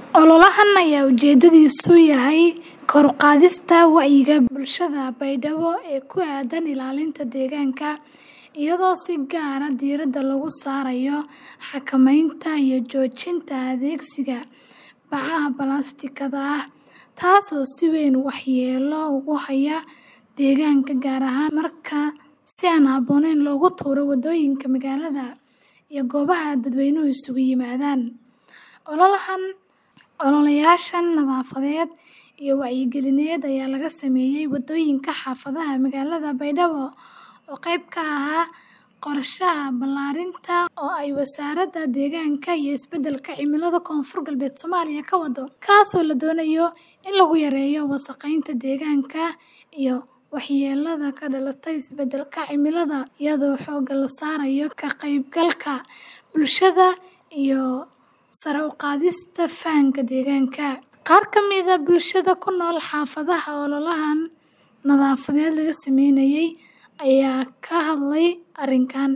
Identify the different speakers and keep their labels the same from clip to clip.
Speaker 1: Ololahan ayaa ujeedadiisu yahay kor u qaadista wacyiga bulshada Baydhabo ee ku aaddan ilaalinta deegaanka, iyadoo si gaar ah diiradda lagu saarayo xakamaynta iyo joojinta adeegsiga bacaha balaastikada ah, taasoo si weyn waxyeello ugu haya deegaanka, gaar ahaan marka si aan habboonayn loogu tuuro waddooyinka magaalada iyo goobaha dadweynuhu isugu yimaadaan. Ololayaashan nadaafadeed iyo wacyigelineed ayaa laga sameeyay waddooyinka xaafadaha magaalada Baydhabo oo qayb ka ah qorshaha ballaarinta oo ay Wasaaradda Deegaanka iyo Isbeddelka Cimilada Koonfur Galbeed Soomaaliya ka wado, kaasoo la doonayo in lagu yareeyo wasakheynta deegaanka iyo waxyeellada ka dhalata isbeddelka cimilada, iyadoo xoogga la saarayo ka qaybgalka bulshada iyo sare u qaadista fahamka deegaanka. Qaar ka mid ah bulshada ku nool xaafadaha ololahan nadaafadeed laga sameynayay ayaa ka hadlay arrinkan.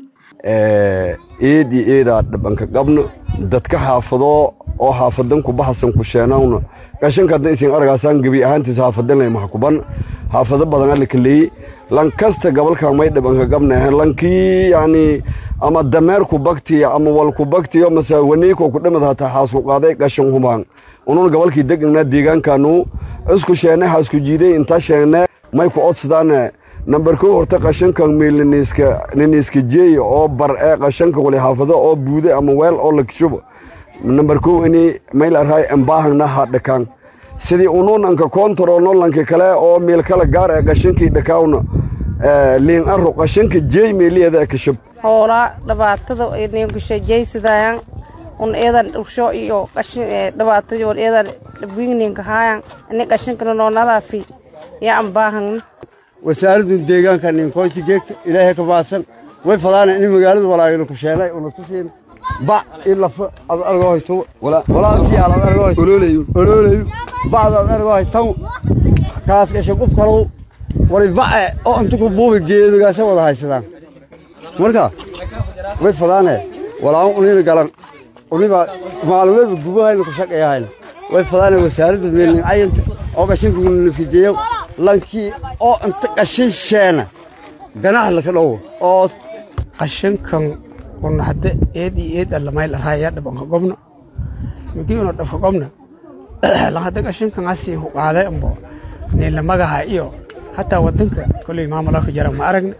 Speaker 2: Eeda dhabanka qabno dadka xaafado oo xaafadan ku baxsan ku sheenawna qashinka hadda isin aragaysan gabi ahaantiis xaafadan leh maxkuban xaafado badan la kaleey lan kasta gobolka may dhabanka qabnaa lankii yani ama dameerku bagti ama walku bagti ama sawaniko ku dhamad hata xaasku qaaday qashin hubaan unun gobolkii deegaanka deegaankaanu isku sheenay xaasku jiiday inta sheenay may ku odsadaan number 2 horta qashinka meelniska jeey oo bar ee qashinka wali xaafado oo buude ama weel oo la kishubo number 2 ini meel arhay ambaahna hadhakan sidii unun anka control lanka kale oo meel kala gaar ee qashinkii dhakaawna liin arro qashinka jeey meeliyada ka shub
Speaker 3: hoola dhibaatada inay ku shaqaysadaan un eedan usho iyo qashin dhibaatada oo eedan dhibinka hayaan in qashinka noo nadaafi ya ambaahan
Speaker 4: wasaaradda deegaanka ninkoonti geek ilaahay ka baadsan way fadaan in magaalada walaayeen ku sheenay oo tusin ba ila argooyto wala intii aan argooy ololayo baad argooyto kaas ka shaquf karo wali baa oo inta ku buubi geedaga wada haysadaan marka way fadaan walaa unina galan uniba maalumeed gubahay ku shaqeeyaan way fadaan wasaaradda meelin ayanta oo qashinka niska jeeyo lankii oo inta qashin sheena ganax la kala oo
Speaker 5: qashinkan on hadda eed la mayl raaya dhabanka gobno migi oo dhabanka gobno la hadda qashinkan asi u qaaday ambo ne la magaha iyo hatta wadanka kulli maamulka jara ma aragna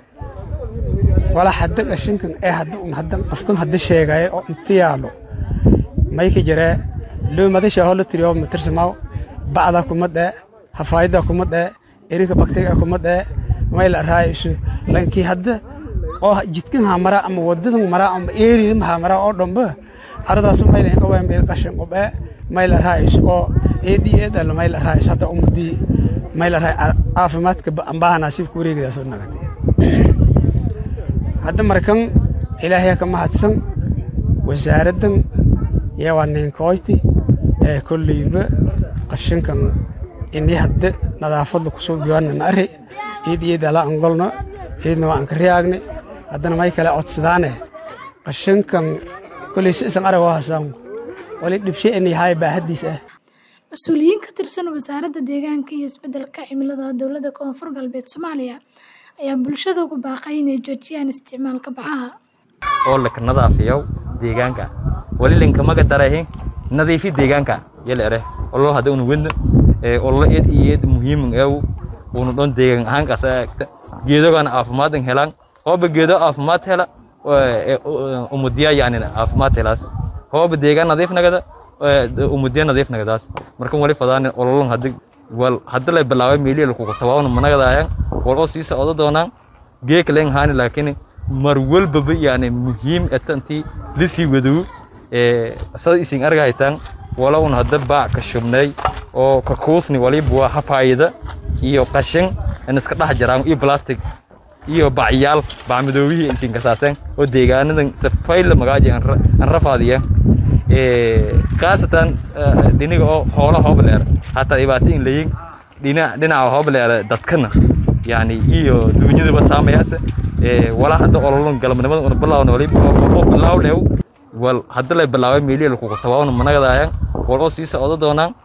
Speaker 5: wala hadda qashinkan hadda qofkan hadda sheegay oo intiyaalo may ka jira loo madasha hol tiriyo matarsamaaw bacda kuma dhaa hafaayada kuma dhaa erinka bakteega kuma dhaa mayl raayisho lankii hadda oo jidkan mara ama wadadan mara ama eerida mara oo dhanba aradaas mayl ka waan meel qashin oo mayl raayisho oo eediyada la mayl raayisho hadda ummadii mayl raay caafimaadka ambaana si ku wareegayso nagtay hadda markan ilaahay ka mahadsan wasaaraddan yawaaneen kooyti ee kulliba qashinkan inii hadda nadaafada ku soo biyaana arri eediyada la angolno eedna waan ka riyaagne haddana may kale codsadaan qashinkan kulli si isan arago hasan wali dhibshay inay hay baahadiis
Speaker 1: mas'uuliyiin ka tirsan Wasaaradda Deegaanka iyo Isbeddelka Cimilada Dowladda Koonfur Galbeed Soomaaliya ayaa bulshada ugu baaqay inay joojiyaan isticmaalka bacaha
Speaker 6: oo la nadaafiyo deegaanka wali linka maga dareehin nadiifi deegaanka yeleere oo hada uu wadno oo la eed muhiim ah oo don deegaan ahaan ka geedogan caafimaad helaan oo geedo caafimaad hela umudiya yani caafimaad helaas oo deegaan nadiif nagada umudiya nadiif nagadaas markan wali fadaan oo wal hadda la bilaabay meelii ku tawaano managadaayaan wal oo si socdo doonaan geek leen haani laakiin mar walba yani muhiim atanti lisi wadu asad isin argaytan wala un hadda baa ka shubnay oo ka koosni wali buu hafaayada iyo qashin in iska dhax jiraan iyo plastic iyo bacyaal bacmadoobihi isin kasaasan oo deegaanadan safayl magaaji aan rafaadiya kaasatan diniga oo xoolo hobleer hatta ibaatiin leeyin dhinaca hobleer dadkana yani iyo duunyada saameeyay wala hadda ololon galabnimada oo bilaawno wali oo bilaaw leew wal hadda la bilaabay meelii ku tawaano managadaayaan wal oo sii socdo doonaan